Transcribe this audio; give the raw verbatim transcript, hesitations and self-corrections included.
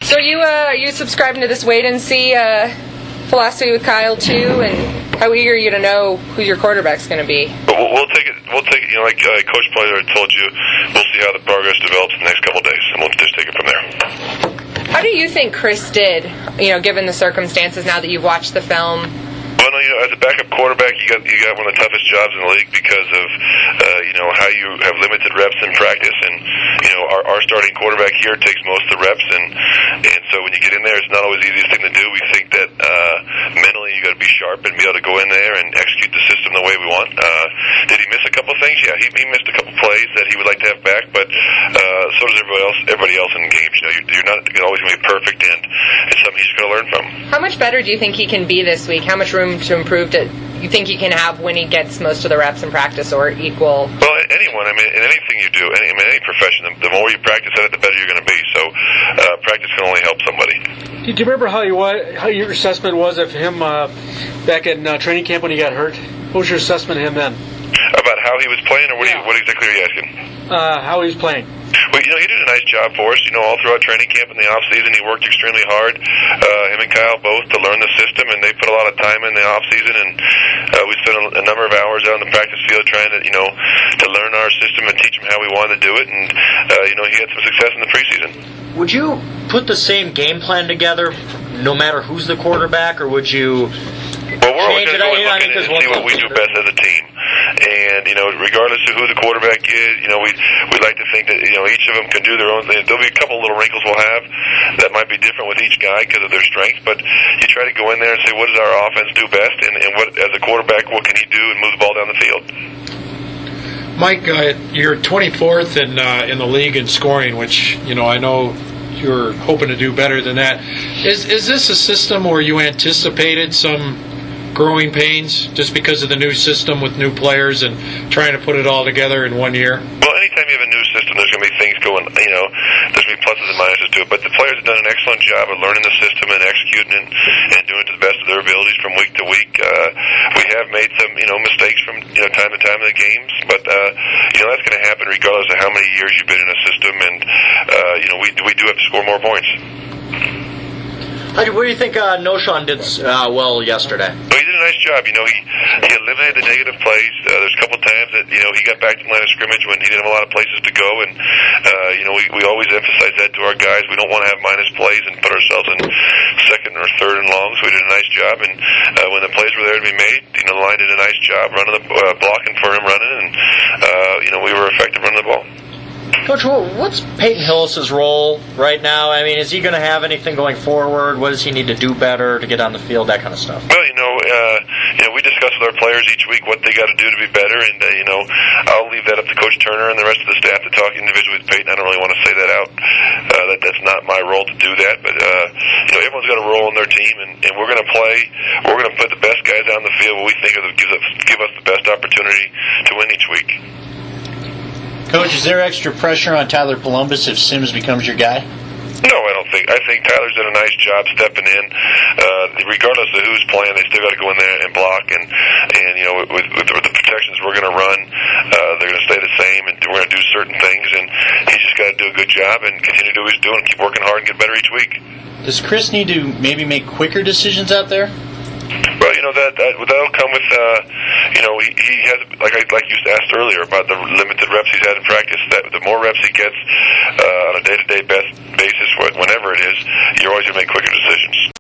So are you uh, are you subscribing to this wait and see uh, philosophy with Kyle too, and how eager are you to know who your quarterback's going to be? We'll, we'll take it. We'll take it. You know, like uh, Coach Plater told you, we'll see how the progress develops in the next couple of days, and we'll just take it from there. How do you think Chris did? You know, given the circumstances, now that you've watched the film. Well, no, you know, as a backup quarterback, you got you got one of the toughest jobs in the league because of uh, you know how you have limited reps in practice, and you know our, our starting quarterback here takes most of the reps, and and so when you get in there, it's not always the easiest thing to do. We think that uh, mentally you got to be sharp and be able to go in there and execute the system the way we want. Uh, did he miss a couple of things? Yeah, he, he missed a couple plays that he would like to have back, but uh, so does everybody else. Everybody else in the games. You know, you're, you're not always going to be perfect, and it's something he's going to learn from. How much better do you think he can be this week? How much room to improve to you think he can have when he gets most of the reps in practice, or equal? Well, anyone, I mean, in anything you do, any, I mean, any profession, the, the more you practice at it, the better you're going to be. So uh, practice can only help somebody. Do you remember how you how your assessment was of him uh, back in uh, training camp when he got hurt? What was your assessment of him then? About how he was playing, or what, yeah. you, what exactly are you asking? Uh, how he was playing. Well, you know, he did a nice job for us. You know, all throughout training camp in the off season, he worked extremely hard. Uh, him and Kyle both to learn the system, and they put a lot of time in the off season. And uh, we spent a, a number of hours out on the practice field trying to, you know, to learn our system and teach him how we wanted to do it. And uh, you know, he had some success in the preseason. Would you put the same game plan together, no matter who's the quarterback, or would you? Well, we're always change going to it? go and I look mean, at it and see what we do best as a team. And, you know, regardless of who the quarterback is, you know, we we'd like to think that, you know, each of them can do their own thing. There'll be a couple little wrinkles we'll have that might be different with each guy because of their strengths, but you try to go in there and say, what does our offense do best? And, and what, as a quarterback, what can he do and move the ball down the field? Mike, uh, you're twenty-fourth in, uh, in the league in scoring, which, you know, I know you're hoping to do better than that. Is, is this a system where you anticipated some growing pains just because of the new system with new players and trying to put it all together in one year? Well, anytime you have a new system, there's going to be things going, you know, there's going to be pluses and minuses to it. But the players have done an excellent job of learning the system and executing it and doing it to the best of their abilities from week to week. Uh, we have made some, you know, mistakes from, you know, time to time in the games, but, uh, you know, that's going to happen regardless of how many years you've been in a system. And, uh, you know, we, we do have to score more points. What do you think uh, Noshawn did uh, well yesterday? Well, he did a nice job. You know, he, he eliminated the negative plays. Uh, there's a couple of times that, you know, he got back to the line of scrimmage when he didn't have a lot of places to go. And, uh, you know, we, we always emphasize that to our guys. We don't want to have minus plays and put ourselves in second or third and long. So we did a nice job. And uh, when the plays were there to be made, you know, the line did a nice job running the uh, blocking for him running. And, uh, you know, we were effective running the ball. Coach, what's Peyton Hillis's role right now? I mean, is he going to have anything going forward? What does he need to do better to get on the field? That kind of stuff. Well, you know, uh, you know, we discuss with our players each week what they got to do to be better, and uh, you know, I'll leave that up to Coach Turner and the rest of the staff to talk individually with Peyton. I don't really want to say that out. Uh, that that's not my role to do that, but uh, you know, everyone's got a role in their team, and, and we're going to play. We're going to put the best guys out on the field. What we think of gives us give us the best opportunity to win each week. Coach, is there extra pressure on Tyler Columbus if Sims becomes your guy? No, I don't think. I think Tyler's done a nice job stepping in. Uh, regardless of who's playing, they still got to go in there and block. And, and you know, with, with, with the protections we're going to run, uh, they're going to stay the same, and we're going to do certain things. And he's just got to do a good job and continue to do what he's doing, keep working hard, and get better each week. Does Chris need to maybe make quicker decisions out there? Well, you know, that, that that'll come with, uh, you know, he, he has, like I like you asked earlier about the limited reps he's had in practice. That the more reps he gets uh, on a day-to-day best basis, whenever it is, you're always going to make quicker decisions.